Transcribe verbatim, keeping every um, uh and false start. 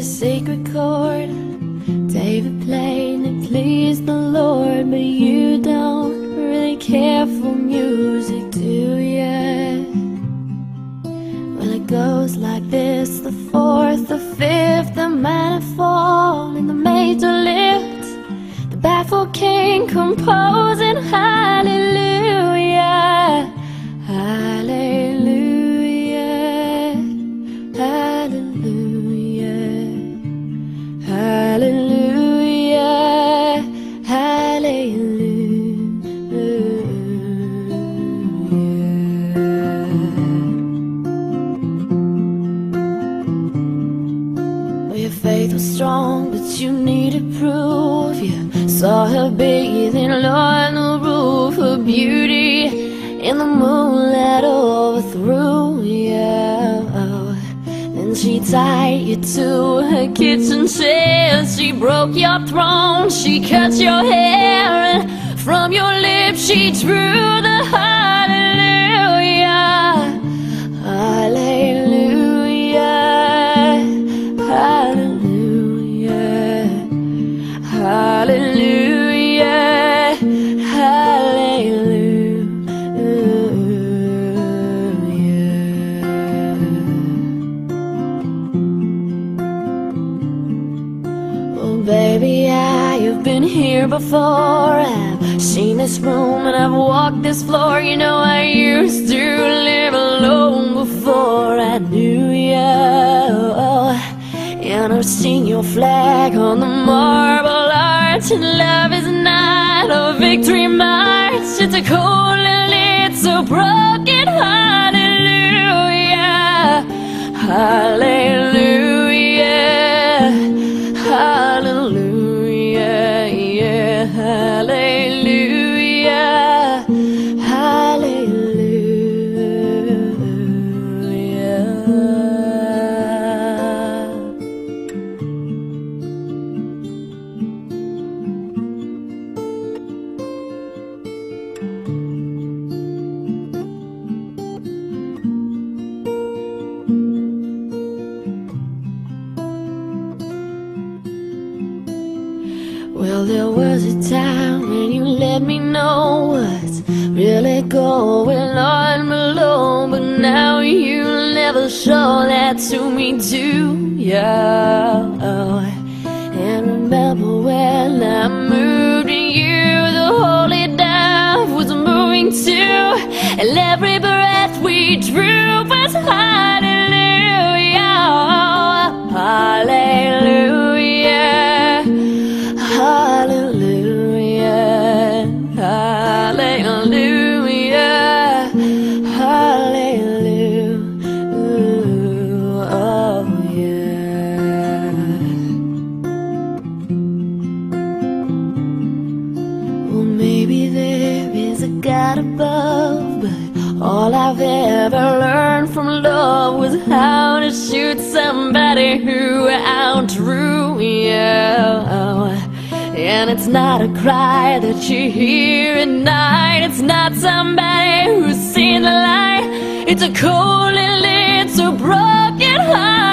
sacred chord. David played and it pleased the Lord, but you don't really care for music, do ya? Well, it goes like this: the fourth, the fifth, the minor fall, and the major lift, the baffled king composing hallelujah, hallelujah, hallelujah, hallelujah, hallelujah. Well, your faith was strong, but you needed proof. You saw her bathing on the roof, her beauty in the moonlight overthrew you. Then she tied you to her kitchen chair, she broke your throne, she cut your hair, and from your lips she drew the hallelujah, hallelujah, hallelujah, hallelujah, hallelujah. Oh baby, I have been here before. I've seen this room and I've walked this floor. You know, I used to live alone before I knew you. And I've seen your flag on the marble arch. And love is not a victory march, it's a cold and it's a broken hallelujah, hallelujah, hallelujah, yeah, hallelujah, hallelujah. Well, there was a time when you let me know what's really going on below, but now you never show that to me, do ya? And remember when I moved in you, the holy dove was moving too, and every breath we drew was hallelujah, hallelujah, hallelujah, hallelujah, hallelujah, oh yeah. Well, maybe there is a God above, but all I've ever learned from love was how to shoot somebody who outdrew you. And it's not a cry that you hear at night, it's not somebody who's seen the light, it's a cold and it's a broken heart.